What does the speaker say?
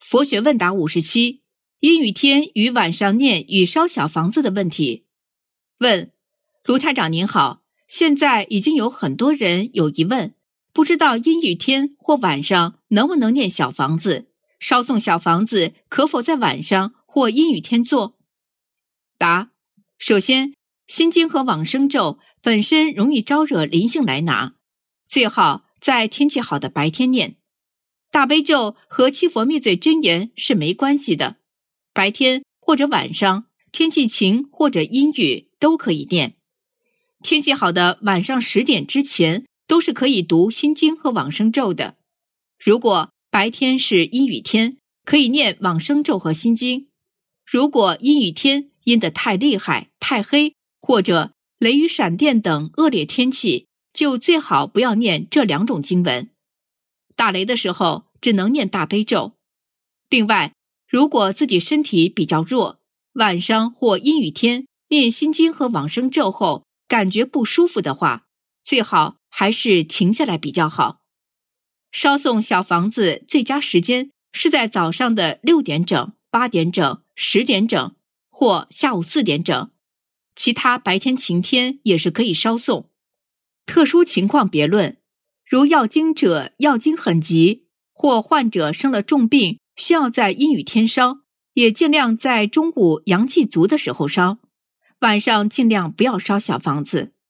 佛学问答57，阴雨天与晚上念与烧小房子的问题。问：卢台长您好，现在已经有很多人有疑问，不知道阴雨天或晚上能不能念小房子，烧送小房子可否在晚上或阴雨天做？答：首先，心经和往生咒本身容易招惹灵性来拿，最好在天气好的白天念。大悲咒和七佛灭罪真言是没关系的，白天或者晚上，天气晴或者阴雨都可以念。天气好的晚上10点之前都是可以读心经和往生咒的。如果白天是阴雨天，可以念往生咒和心经。如果阴雨天阴得太厉害、太黑，或者雷雨闪电等恶劣天气，就最好不要念这2种经文。打雷的时候只能念大悲咒。另外，如果自己身体比较弱，晚上或阴雨天念心经和往生咒后感觉不舒服的话，最好还是停下来比较好。烧送小房子最佳时间是在早上的6点整、8点整、10点整或下午4点整，其他白天晴天也是可以烧送。特殊情况别论，如要经者要经很急，或患者生了重病需要在阴雨天烧，也尽量在中午阳气足的时候烧，晚上尽量不要烧小房子。